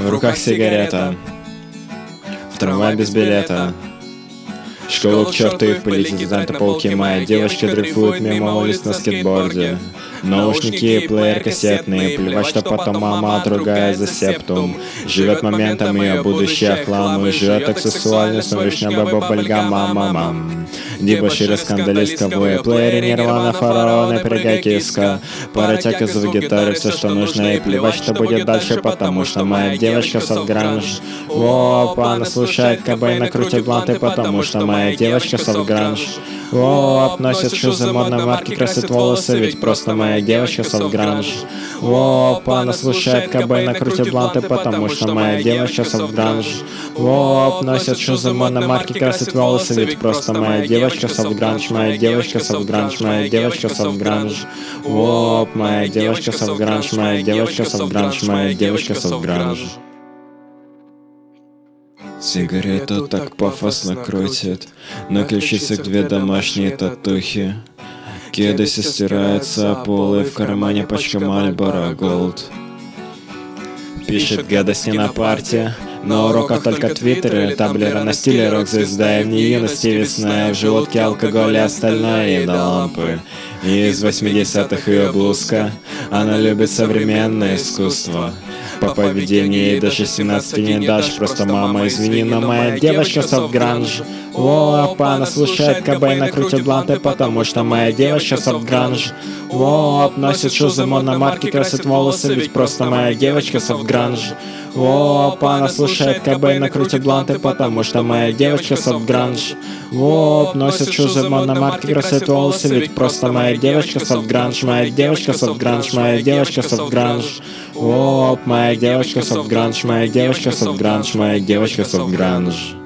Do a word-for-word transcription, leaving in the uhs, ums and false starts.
В руках сигарета, в трамвай без билета. Школа к черту и в пыли, дизайнта пауки. Моя девочка дрейфует мимо улиц на скейтборде. Наушники, плеер кассетный. Плевать, что потом мама, другая за септум. Живет моментом, ее будущее хлам. И живет так сексуально, смотришь на баба бальга, мама, мам. Дебоширы, скандалистка, в плеере Нирвана, фараон, напрягай киска. Паротяка за гитарой, все, что нужно. И плевать, что будет дальше, потому что моя девочка софтгранж. Опа, она слушает Кобейна, крутит бланты, потому что моя девочка софтгранж. Оп, носит шузы модной марки, красит волосы, ведь просто моя девочка софтгранж. Опа, она слушает Кобейна, крутит бланты, потому что моя девочка софтгранж. Оп, носит шузы модной марки, красит волосы, ведь просто моя девочка софтгранж, моя девочка софтгранж, моя девочка софтгранж. Оп, моя девочка софтгранж, моя девочка софтгранж, моя девочка софтгранж. Сигарету так пафосно крутит, на ключицах две домашние татухи. Кеды стираются, полы в кармане пачка Marlboro Gold. Пишет гадости на парте, на уроках только твиттеры, таблера на стиле рок-звезда. И в ней юности весна, в желудке алкоголь и остальное, и до лампы. И из восьмидесятых ее блузка, она любит современное искусство. По поведению ей даже семнадцати не дашь, просто мама, извини, но моя девочка софтгранж. Опа, она слушает Кобейна, крутит бланты, потому что моя девочка софтгранж. Оп, носит шузы мономарки, красит волосы, ведь просто моя девочка софтгранж. Опа, она слушает Кобейна, крутит бланты, потому что моя девочка софтгранж. Оп, носит шузы мономарки, красит волосы, ведь просто моя девочка софтгранж, моя девочка софтгранж, моя девочка софтгранж. Оп, моя девочка софтгранж, моя девочка софтгранж, моя девочка софтгранж.